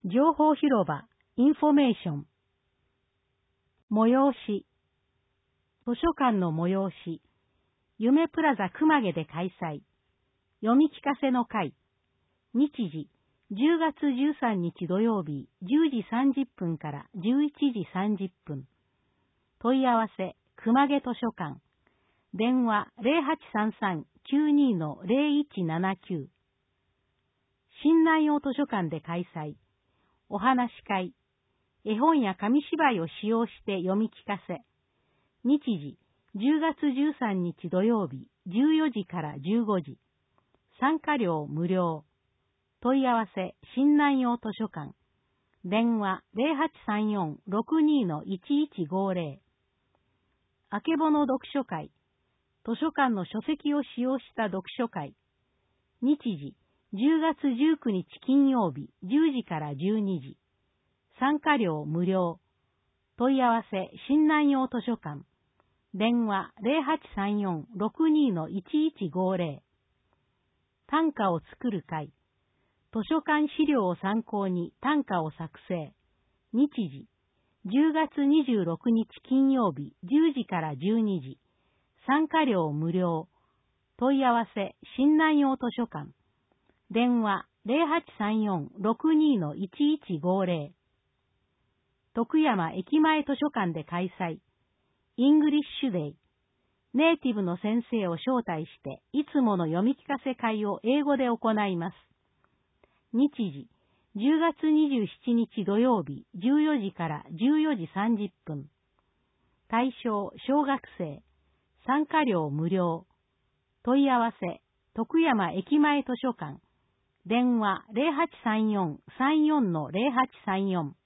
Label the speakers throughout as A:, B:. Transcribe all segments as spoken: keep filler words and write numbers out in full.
A: 情報広場、インフォメーション。催し。図書館の催し。夢プラザ熊毛で開催。読み聞かせの会。日時、じゅうがつじゅうさんにち土曜日、じゅうじさんじゅっぷんからじゅういちじさんじゅっぷん。問い合わせ、熊毛図書館。電話 ゼロはちさんさん きゅうに ゼロいちななきゅう。新南陽図書館で開催。お話し会。絵本や紙芝居を使用して読み聞かせ。日時、じゅうがつじゅうさんにち土曜日、じゅうよじからじゅうごじ。参加料無料。問い合わせ、新南陽図書館。電話 ゼロはちさんよん ろくに いちいちごゼロ。あけぼの読書会。図書館の書籍を使用した読書会。日時、じゅうがつじゅうくにち金曜日、じゅうじからじゅうにじ。参加料無料。問い合わせ、新南陽図書館。電話 ゼロはちさんよん ろくに いちいちごゼロ。短歌を作る会。図書館資料を参考に短歌を作成。日時、じゅうがつにじゅうろくにち金曜日、じゅうじからじゅうにじ。参加料無料。問い合わせ、新南陽図書館。電話ゼロはちさんよん ろくに いちいちごゼロ。徳山駅前図書館で開催。イングリッシュデイ。ネイティブの先生を招待して、いつもの読み聞かせ会を英語で行います。日時、じゅうがつにじゅうしちにち土曜日、じゅうよじからじゅうよじさんじゅっぷん。対象、小学生。参加料無料。問い合わせ、徳山駅前図書館。電話ゼロはちさんよん さんよん ゼロはちさんよん。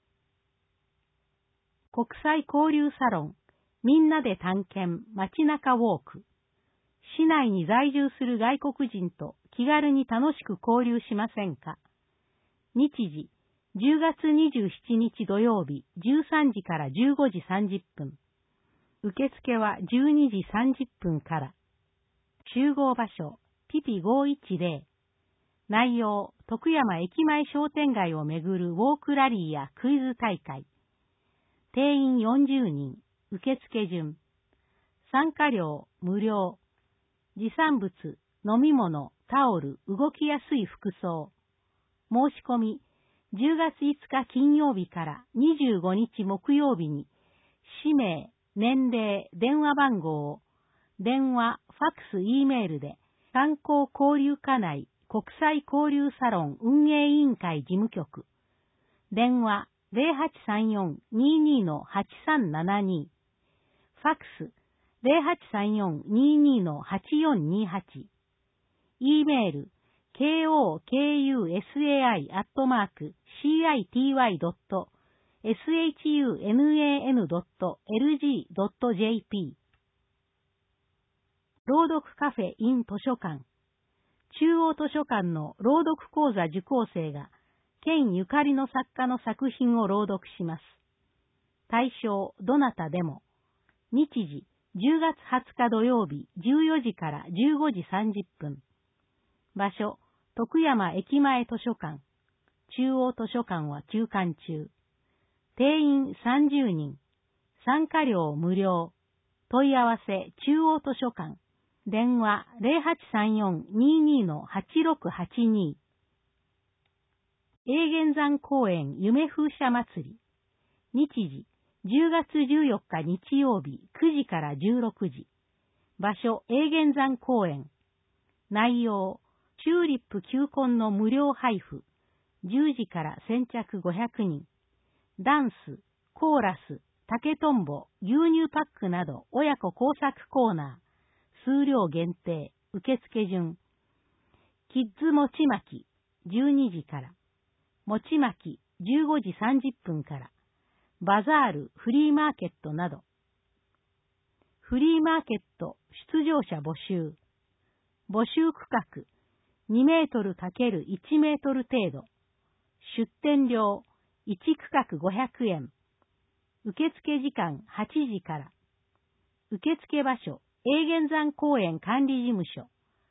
A: 国際交流サロン。みんなで探検街中ウォーク。市内に在住する外国人と気軽に楽しく交流しませんか。日時、じゅうがつにじゅうしちにち土曜日、じゅうさんじからじゅうごじさんじゅっぷん。受付はじゅうにじさんじゅっぷんから。集合場所、ピピごひゃくじゅう。内容、徳山駅前商店街をめぐるウォークラリーやクイズ大会。定員よんじゅうにん、受付順。参加料、無料。持参物、飲み物、タオル、動きやすい服装。申し込み、じゅうがついつか金曜日からにじゅうごにち木曜日に、氏名、年齢、電話番号を、電話、ファックス、Eメールで、観光交流課内国際交流サロン運営委員会事務局。電話、ゼロはちさんよん にーにー はちさんななに。ファックス、ゼロはちさんよん にーにー はちよんにはち。Eメール、ケーオーケーユーエスエーアイ アットマーク シーアイティーワイ ドット エスエイチユーエヌエーエヌ ドット エルジー ドット ジェーピー。朗読カフェ in 図書館。中央図書館の朗読講座受講生が、県ゆかりの作家の作品を朗読します。対象、どなたでも。日時、じゅうがつはつか土曜日、じゅうよじからじゅうごじさんじゅっぷん。場所、徳山駅前図書館。中央図書館は休館中。定員さんじゅうにん。参加料無料。問い合わせ、中央図書館。電話ゼロはちさんよん にーにー はちろくはちに。永源山公園夢風車祭り。日時、じゅうがつじゅうよっか日曜日くじからじゅうろくじ。場所、永源山公園。内容、チューリップ球根の無料配布。じゅうじから先着ごひゃくにん。ダンス、コーラス、竹とんぼ、牛乳パックなど親子工作コーナー。数量限定、受付順。キッズ餅巻き、じゅうにじから。餅巻き、じゅうごじさんじゅっぷんから。バザール、フリーマーケットなど。フリーマーケット、出場者募集。募集区画、にメートル ×いち メートル程度。出店料、いち区画ごひゃくえん。受付時間はちじから。受付場所、永源山公園管理事務所。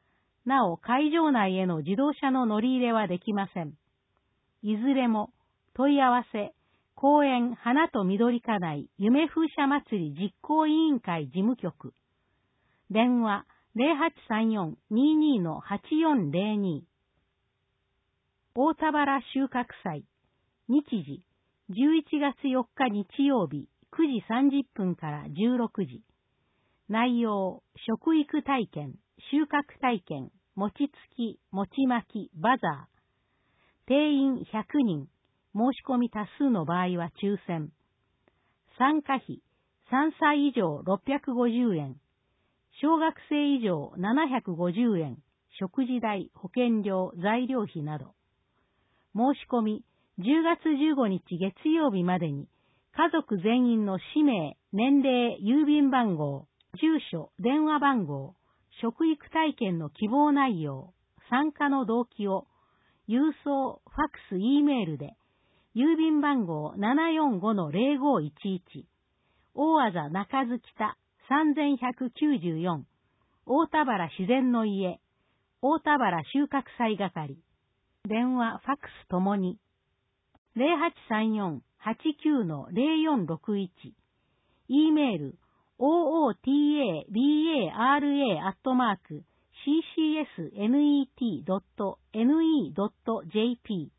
A: なお、会場内への自動車の乗り入れはできません。いずれも、 問い合わせ、公園花と緑課内夢風車祭り実行委員会事務局。電話 ゼロはちさんよん にーにー の はちよんゼロに。大田原収穫祭。日時、じゅういちがつよっか日曜日くじさんじゅっぷんからじゅうろくじ。内容、食育体験、収穫体験、餅つき、餅巻き、バザー。定員ひゃくにん。申し込み多数の場合は抽選。参加費、さんさい以上ろっぴゃくごじゅうえん。小学生以上ななひゃくごじゅうえん。食事代、保険料、材料費など。申し込み、じゅうがつじゅうごにち月曜日までに、家族全員の氏名、年齢、郵便番号、住所、電話番号、食育体験の希望内容、参加の動機を、郵送、ファックス、Eメールで、郵便番号 ななよんごのゼロごいちいち、大字中津北さんぜんひゃくきゅうじゅうよん、大田原自然の家、大田原収穫祭係、電話、ファックスともに、ゼロはちさんよん はちきゅうのゼロよんろくいち、Eメール、オーオーティーエービーエーアールエー アットマーク シーシーエスネットドットネットドットジェーピー。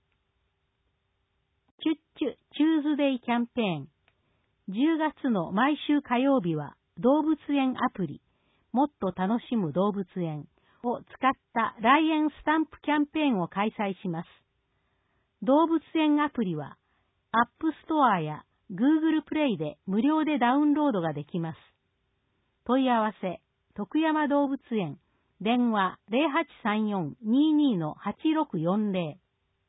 A: チュッチュチューズデイキャンペーン。じゅうがつの毎週火曜日は動物園アプリ、もっと楽しむ動物園を使った来園スタンプキャンペーンを開催します。動物園アプリは、アップストアや Google プレイで無料でダウンロードができます。問い合わせ、徳山動物園、電話 ゼロはちさんよん にーにーのはちろくよんゼロ。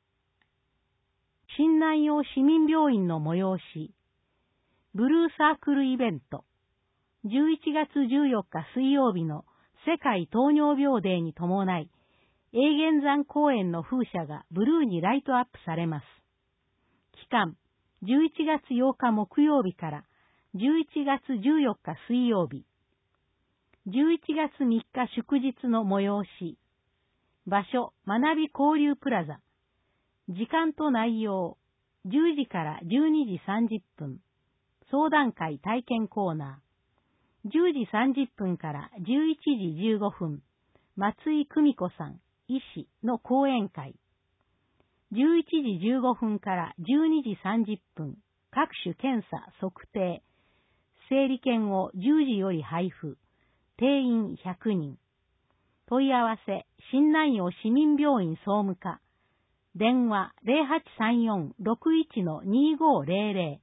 A: 新南陽市民病院の催し、ブルーサークルイベント、じゅういちがつじゅうよっか水曜日の世界糖尿病デーに伴い、永源山公園の風車がブルーにライトアップされます。期間、じゅういちがつようか木曜日からじゅういちがつじゅうよっか水曜日、じゅういちがつみっか祝日の催し、場所、学び交流プラザ、時間と内容、じゅうじからじゅうにじさんじゅっぷん、相談会体験コーナー、じゅうじさんじゅっぷんからじゅういちじじゅうごふん、松井久美子さん、医師の講演会、じゅういちじじゅうごふんからじゅうにじさんじゅっぷん、各種検査、測定、整理券をじゅうじより配布、定員ひゃくにん。問い合わせ、新南陽市民病院総務課、電話 ゼロはちさんよん ろくいちのにーごーゼロゼロ。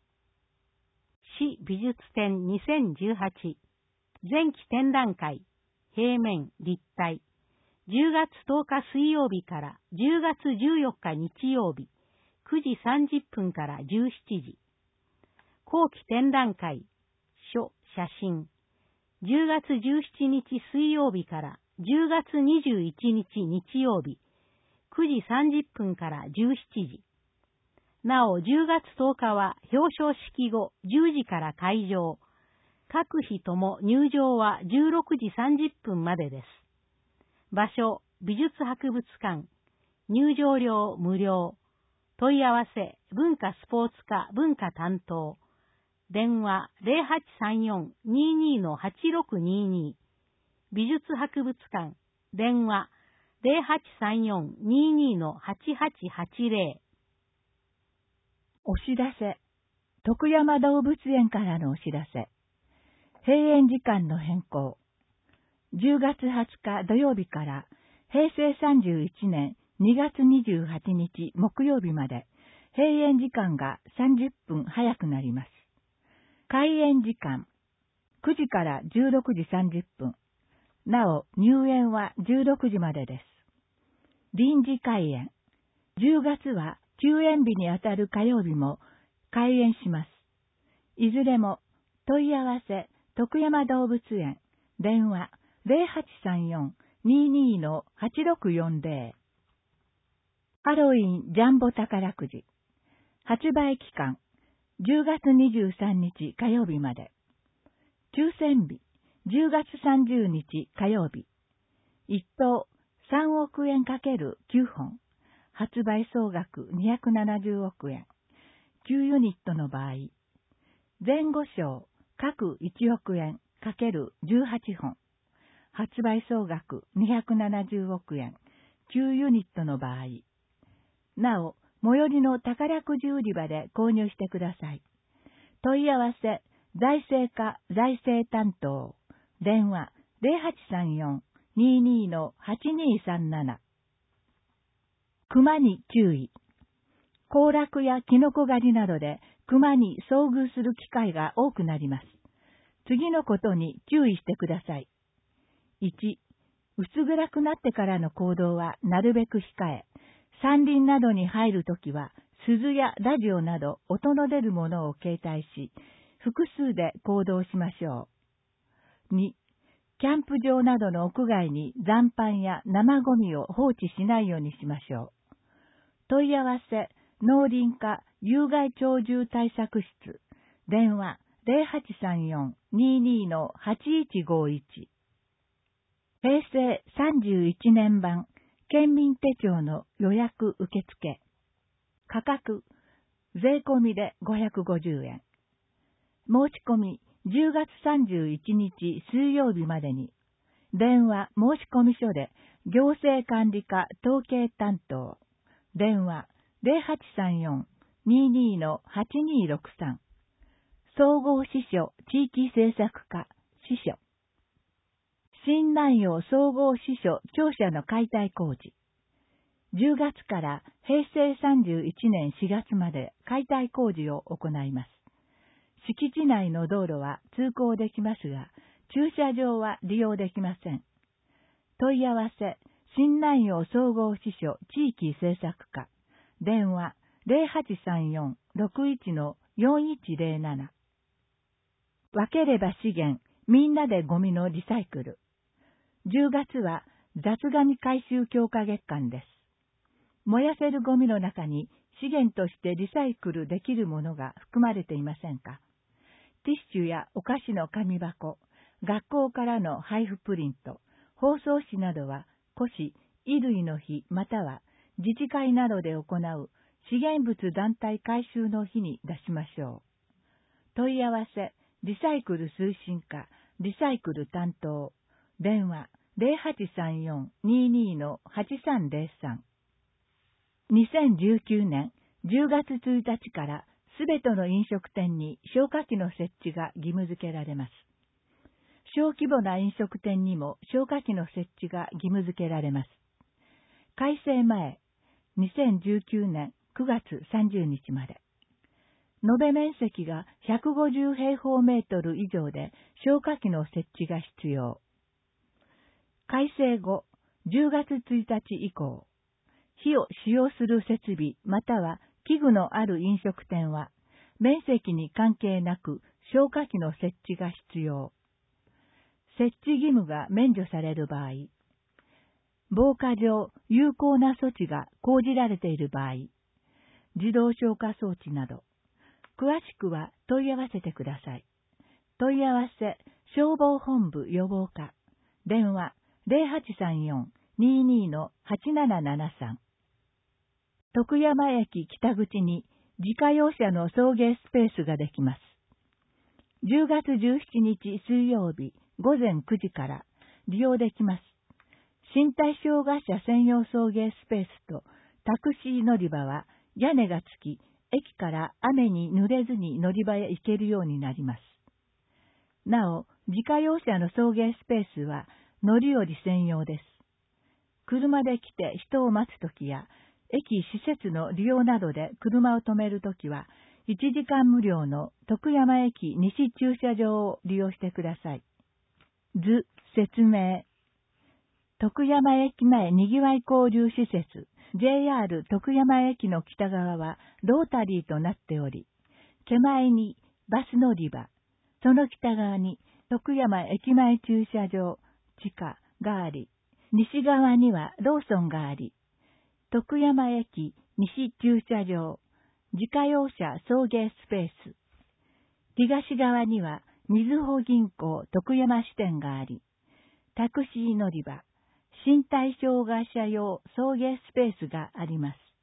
A: 市美術展にせんじゅうはち。前期展覧会、平面、立体。じゅうがつとおか水曜日からじゅうがつじゅうよっか日曜日、くじさんじゅっぷんからじゅうしちじ。後期展覧会、書、写真。じゅうがつじゅうしちにち水曜日からじゅうがつにじゅういちにち日曜日、くじさんじゅっぷんからじゅうしちじ。なおじゅうがつとおかは表彰式後じゅうじから会場。各日とも入場はじゅうろくじさんじゅっぷんまでです。場所、美術博物館。入場料無料。問い合わせ、文化スポーツ課文化担当。電話ゼロはちさんよん にーにーのはちろくにーにー。美術博物館。電話ゼロはちさんよん にーにーのはちはちはちゼロ。
B: お知らせ。徳山動物園からのお知らせ。閉園時間の変更。じゅうがつはつか土曜日からへいせいさんじゅういちねんにがつにじゅうはちにち木曜日まで閉園時間がさんじゅっぷん早くなります。開園時間くじからじゅうろくじさんじゅっぷん。なお入園はじゅうろくじまでです。臨時開園。じゅうがつは休園日にあたる火曜日も開園します。いずれも問い合わせ徳山動物園電話ゼロはちさんよん にーにーのはちろくよんゼロ。ハロウィンジャンボ宝くじ。発売期間じゅうがつにじゅうさんにち火曜日まで。抽選日じゅうがつさんじゅうにち火曜日。いっとうさんおくえんかけるきゅうほん。 発売総額にひゃくななじゅうおくえん、きゅうユニットの場合、前後賞各いちおくえん ×じゅうはちほん、発売総額にひゃくななじゅうおくえん、きゅうユニットの場合、なお、最寄りの宝くじ売り場で購入してください。問い合わせ、財政課財政担当、電話 ゼロはちさんよん にーにー はちにーさんなな。熊に注意。行楽やキノコ狩りなどで熊に遭遇する機会が多くなります。次のことに注意してください。いち、薄暗くなってからの行動はなるべく控え、山林などに入るときは鈴やラジオなど音の出るものを携帯し、複数で行動しましょう。に、キャンプ場などの屋外に残飯や生ゴミを放置しないようにしましょう。問い合わせ、農林課有害鳥獣対策室、電話 ゼロはちさんよん にーにー はちいちごいち。平成さんじゅういちねん版県民手帳の予約受付。価格、税込みでごひゃくごじゅうえん。申し込みじゅうがつさんじゅういちにち水曜日までに、電話申込書で行政管理課統計担当、電話ゼロはちさんよん にーにー はちにーろくさん、総合支所地域政策課支所、新南陽総合支所庁舎の解体工事。じゅうがつから平成さんじゅういちねんしがつまで解体工事を行います。敷地内の道路は通行できますが、駐車場は利用できません。問い合わせ、新南陽総合支所地域政策課、電話ゼロはちさんよん ろくいち よんいちゼロなな。分ければ資源、みんなでゴミのリサイクル。じゅうがつは雑ゴミ回収強化月間です。燃やせるゴミの中に資源としてリサイクルできるものが含まれていませんか？ティッシュやお菓子の紙箱、学校からの配布プリント、包装紙などは古紙、衣類の日または自治会などで行う資源物団体回収の日に出しましょう。問い合わせ、リサイクル推進課、リサイクル担当、電話ゼロはちさんよん にーにー はちさんゼロさん。にせんじゅうきゅうねんじゅうがつついたちからすべての飲食店に消火器の設置が義務付けられます。小規模な飲食店にも消火器の設置が義務付けられます。改正前、にせんじゅうきゅうねんくがつさんじゅうにちまで。延べ面積がひゃくごじゅうへいほうメートル以上で消火器の設置が必要。改正後、じゅうがつついたち以降、火を使用する設備または器具のある飲食店は、面積に関係なく消火器の設置が必要。設置義務が免除される場合、防火上有効な措置が講じられている場合、自動消火装置など、詳しくは問い合わせてください。問い合わせ、消防本部予防課、電話ゼロはちさんよん にーにー はちななななさん。徳山駅北口に自家用車の送迎スペースができます。じゅうがつじゅうしちにち水曜日ごぜんくじから利用できます。身体障害者専用送迎スペースとタクシー乗り場は屋根がつき、駅から雨に濡れずに乗り場へ行けるようになります。なお、自家用車の送迎スペースは乗り降り専用です。車で来て人を待つときや、駅施設の利用などで車を止めるときは、いちじかん無料の徳山駅西駐車場を利用してください。図、説明。徳山駅前にぎわい交流施設、ジェイアール 徳山駅の北側はロータリーとなっており、手前にバス乗り場、その北側に徳山駅前駐車場、地下があり、西側にはローソンがあり、徳山駅西駐車場、自家用車送迎スペース。東側にはみずほ銀行徳山支店があり、タクシー乗り場、身体障害者用送迎スペースがあります。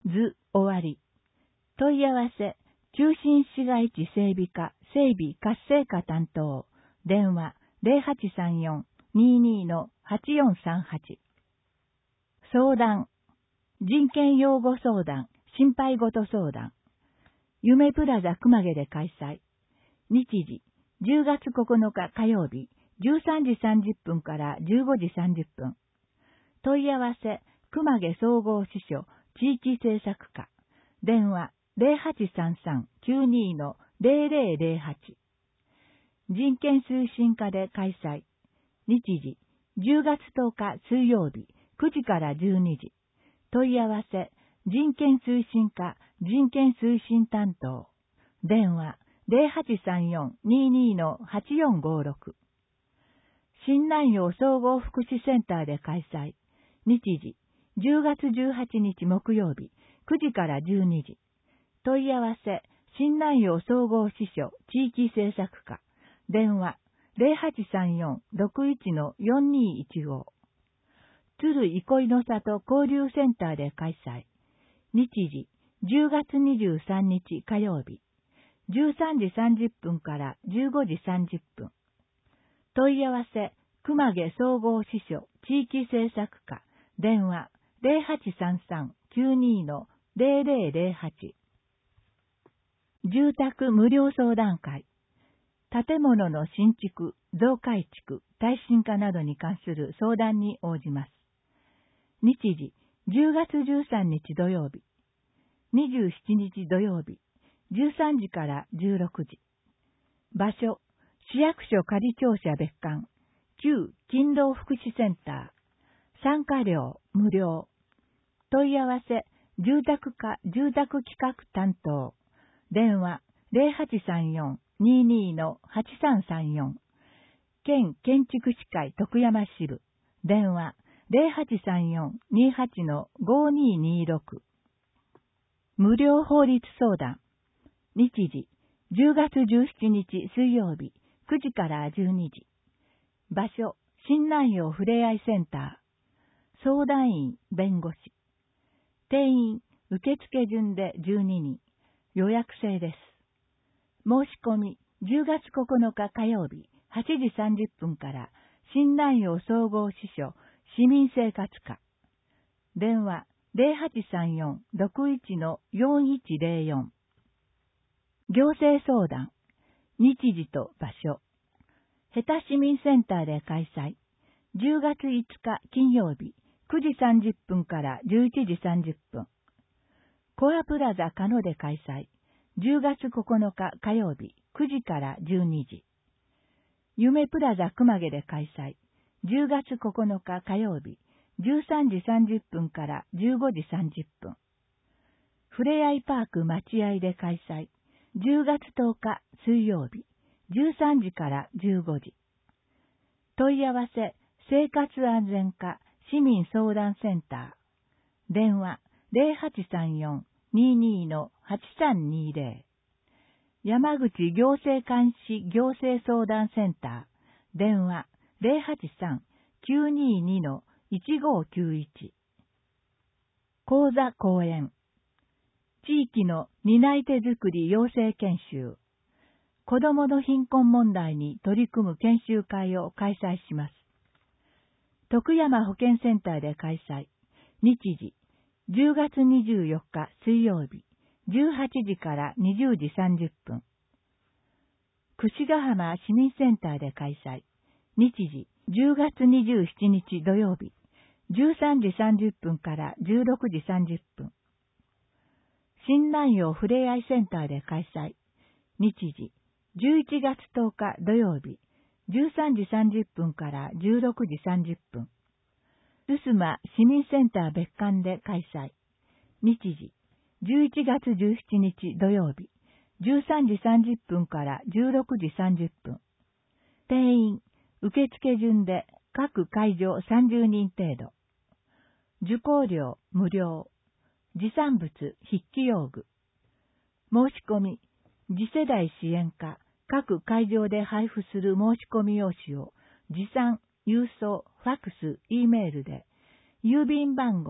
B: 図終わり。問い合わせ、中心市街地整備課、整備活性化担当。電話 ゼロはちさんよん にーにー はちよんさんはち。相談、人権擁護相談、心配事相談。夢プラザ熊毛で開催。日時、じゅうがつここのか火曜日、じゅうさんじさんじゅっぷんからじゅうごじさんじゅっぷん。問い合わせ、熊毛総合支所、地域政策課。電話、ゼロはちさんさん きゅうにー ゼロゼロゼロはち。人権推進課で開催。日時、じゅうがつとおか水曜日、くじからじゅうにじ。問い合わせ、人権推進課、人権推進担当。電話、ゼロはちさんよん にーにー はちよんごろく。新南陽総合福祉センターで開催。日時、じゅうがつじゅうはちにち木曜日、くじからじゅうにじ。問い合わせ、新南陽総合支所、地域政策課。電話、ゼロはちさんよん ろくいち よんにーいちご。鶴憩いの里交流センターで開催。日時、じゅうがつにじゅうさんにち火曜日、じゅうさんじさんじゅっぷんからじゅうごじさんじゅっぷん。問い合わせ、熊毛総合支所、地域政策課。電話、ゼロはちさんさん きゅうにー ゼロゼロゼロはち。住宅無料相談会。建物の新築、増改築、耐震化などに関する相談に応じます。日時、じゅうがつじゅうさんにち土曜日、にじゅうしちにち土曜日、じゅうさんじからじゅうろくじ。場所、市役所仮庁舎別館、旧勤労福祉センター。参加料無料。問い合わせ、住宅課住宅企画担当。電話、ゼロはちさんよん にーにー はちさんさんよん。県建築士会徳山支部。電話、ゼロはちさんよん にーはち ごにーにーろく。無料法律相談。日時、じゅうがつじゅうしちにち水曜日、くじからじゅうにじ。場所、新南陽ふれあいセンター。相談員、弁護士。定員、受付順でじゅうににん。予約制です。申し込み、じゅうがつここのか火曜日、はちじさんじゅっぷんから、新南陽総合支所、市民生活課。電話、ゼロはちさんよん ろくいち よんいちゼロよん。行政相談。日時と場所。ヘタ市民センターで開催。じゅうがついつか金曜日、くじさんじゅっぷんからじゅういちじさんじゅっぷん。コアプラザカノで開催。じゅうがつここのか火曜日、くじからじゅうにじ。夢プラザ熊毛で開催。じゅうがつここのか火曜日、じゅうさんじさんじゅっぷんからじゅうごじさんじゅっぷん。ふれあいパーク待合で開催。じゅうがつとおか水曜日、じゅうさんじからじゅうごじ。問い合わせ、生活安全課市民相談センター。電話、ゼロはちさんよん にーにー はちさんにーぜろ。山口行政監視行政相談センター。電話、ゼロはちさん きゅうにーにー いちごきゅういち。講座講演。地域の担い手づくり養成研修。子どもの貧困問題に取り組む研修会を開催します。徳山保健センターで開催。日時、じゅうがつにじゅうよっか水曜日、じゅうはちじからにじゅうじさんじゅっぷん。櫛ヶ浜市民センターで開催。日時、じゅうがつにじゅうしちにち土曜日、じゅうさんじさんじゅっぷんからじゅうろくじさんじゅっぷん。新南陽ふれあいセンターで開催。日時、じゅういちがつとおか土曜日、じゅうさんじさんじゅっぷんからじゅうろくじさんじゅっぷん。留守間市民センター別館で開催。日時、じゅういちがつじゅうしちにち土曜日、じゅうさんじさんじゅっぷんからじゅうろくじさんじゅっぷん。定員、受付順で各会場さんじゅうにん程度。受講料無料。持参物筆記用具。申し込み、次世代支援課各会場で配布する申し込み用紙を持参、郵送、ファックス、Eメールで、郵便番号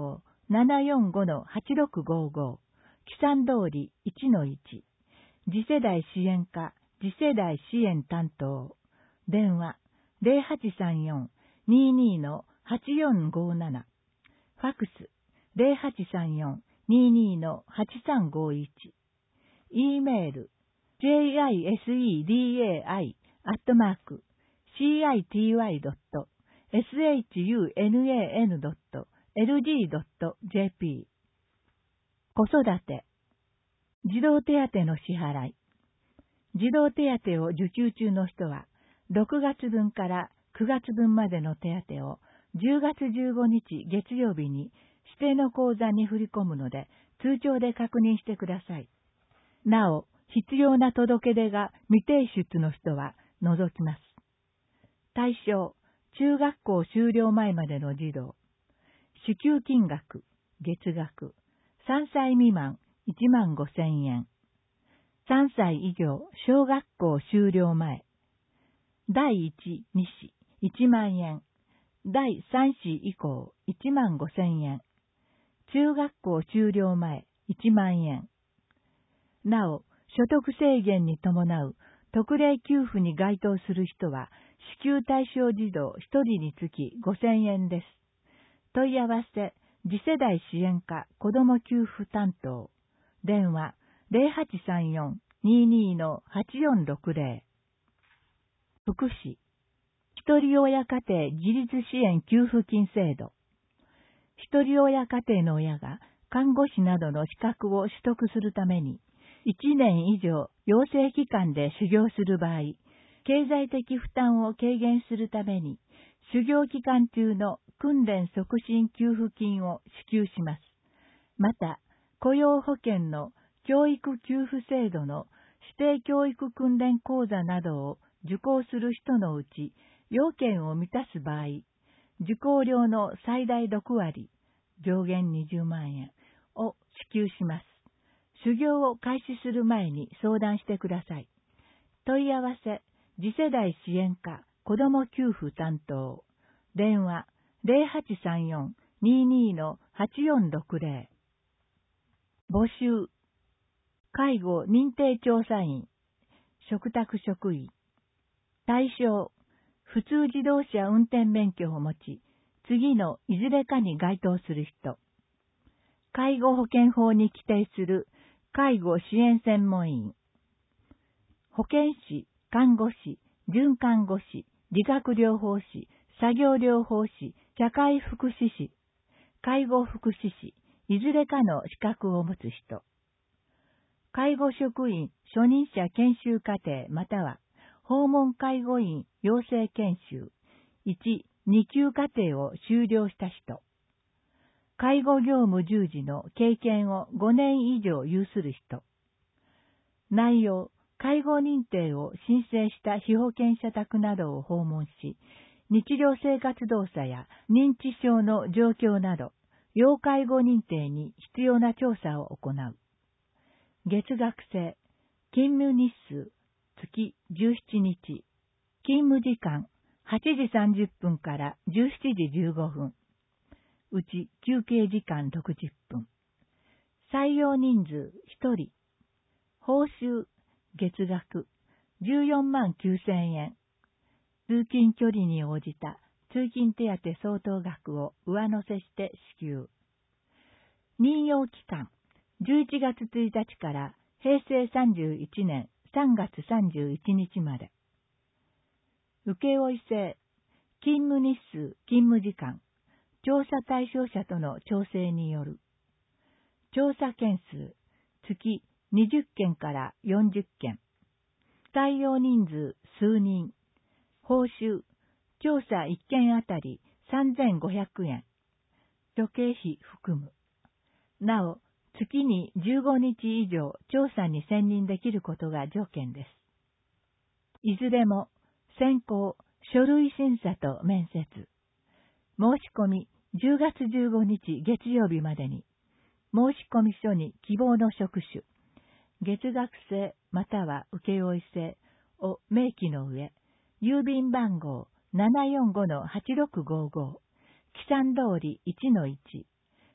B: ななよんごのはちろくごご、記算通り いちのいち、次世代支援課、次世代支援担当、電話 ゼロはちさんよん にーにーのはちよんごなな、ファックス ゼロはちさんよん にーにーのはちさんごいち、E メール ジェイアイエスイーディーエーアイ アットマーク シーアイティーワイ ドット エスエイチユーエヌエーエヌ ドット エルジー ドット ジェーピー。 子育て児童手当の支払い。児童手当を受給中の人は、ろくがつぶんからくがつぶんまでの手当をじゅうがつじゅうごにち月曜日に指定の口座に振り込むので、通帳で確認してください。なお、必要な届け出が未提出の人は除きます。対象、中学校修了前までの児童。支給金額、月額、さんさい未満いちまんごせんえん。さんさい以上小学校修了前。だいいち、に子いちまんえん。だいさん子以降いちまんごせんえん。中学校修了前いちまんえん。なお、所得制限に伴う特例給付に該当する人は、支給対象児童ひとりにつきごせんえんです。問い合わせ、次世代支援課子ども給付担当。電話、ゼロはちさんよん にーにーのはちよんろくゼロ。福祉。ひとり親家庭自立支援給付金制度。ひとり親家庭の親が看護師などの資格を取得するために、いちねん以上養成機関で修行する場合、経済的負担を軽減するために、修行期間中の訓練促進給付金を支給します。また、雇用保険の教育給付制度の指定教育訓練講座などを受講する人のうち、要件を満たす場合、受講料の最大ろくわり、上限にじゅうまんえんを支給します。修行を開始する前に相談してください。問い合わせ、次世代支援課子ども給付担当。電話、ゼロはちさんよん にーにーのはちよんろくゼロ。募集。介護認定調査員。嘱託職員。対象。普通自動車運転免許を持ち、次のいずれかに該当する人。介護保険法に規定する介護支援専門員。保健師、看護師、准看護師、理学療法士、作業療法士、社会福祉士、介護福祉士、いずれかの資格を持つ人。介護職員初任者研修課程または訪問介護員養成研修いち、に級課程を修了した人。介護業務従事の経験をごねん以上有する人。内容、介護認定を申請した被保険者宅などを訪問し、日常生活動作や認知症の状況など、要介護認定に必要な調査を行う。月額制、勤務日数、月じゅうしちにち、勤務時間、はちじさんじゅっぷんからじゅうしちじじゅうごふん。うち休憩時間ろくじゅっぷん。採用人数ひとり。報酬、月額じゅうよんまんきゅうせんえん。通勤距離に応じた通勤手当相当額を上乗せして支給。任用期間、じゅういちがつついたちからへいせいさんじゅういちねんさんがつさんじゅういちにちまで。請負制、勤務日数、勤務時間、調査対象者との調整による。調査件数、月にじゅっけんからよんじゅっけん。採用人数数人。報酬、調査いっけんあたりさんぜんごひゃくえん。諸経費含む。なお、月にじゅうごにち以上調査に専任できることが条件です。いずれも、選考、書類審査と面接。申し込みじゅうがつじゅうごにち月曜日までに、申込書に希望の職種、月額制または請負制を明記の上、郵便番号 ななよんごのはちろくごご、記算通り いちのいち、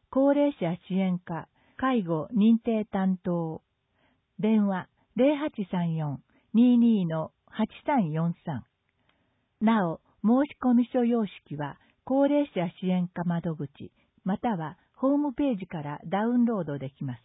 B: 高齢者支援課介護認定担当。電話 ゼロはちさんよん にーにー はちさんよんさん。なお、申込書様式は高齢者支援課窓口、またはホームページからダウンロードできます。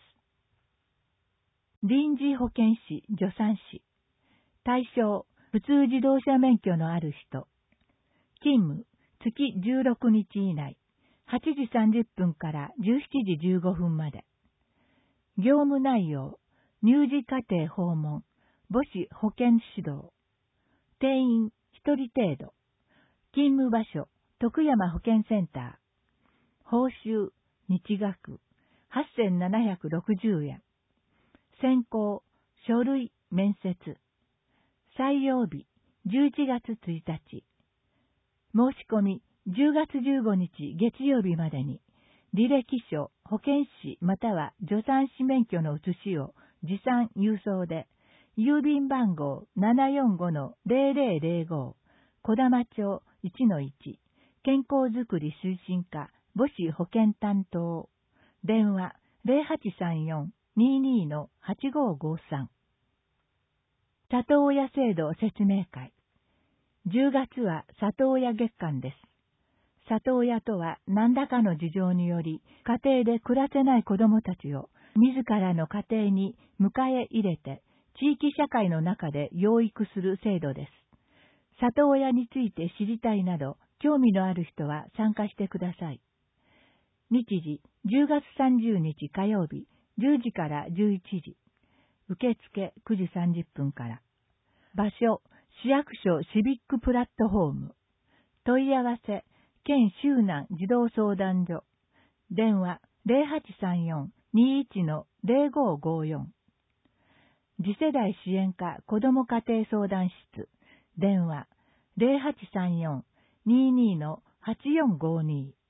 B: 臨時保健師助産師。対象、普通自動車免許のある人。勤務、月じゅうろくにち以内、はちじさんじゅっぷんからじゅうしちじじゅうごふんまで。業務内容、乳児家庭訪問、母子保健指導。定員ひとり程度。勤務場所、徳山保健センター。報酬、日額、はっせんななひゃくろくじゅうえん。選考、書類、面接。採用日、じゅういちがつついたち。申し込み、じゅうがつじゅうごにち月曜日までに、履歴書、保健師または助産師免許の写しを持参郵送で、郵便番号 ななよんごのゼロゼロゼロご、小玉町 いちのいち、健康づくり推進課母子保健担当。電話 ゼロはちさんよん にーにー のはちごごさん。里親制度説明会。じゅうがつは里親月間です。里親とは何らかの事情により家庭で暮らせない子どもたちを自らの家庭に迎え入れて地域社会の中で養育する制度です。里親について知りたいなど興味のある人は参加してください。日時じゅうがつさんじゅうにち火曜日じゅうじからじゅういちじ。受付くじさんじゅっぷんから。場所市役所シビックプラットフォーム。問い合わせ県周南児童相談所。電話 ゼロはちさんよん にーいちのゼロごごよん。次世代支援課子ども家庭相談室。電話 ゼロはちさんよん にーにーのはちよんごに。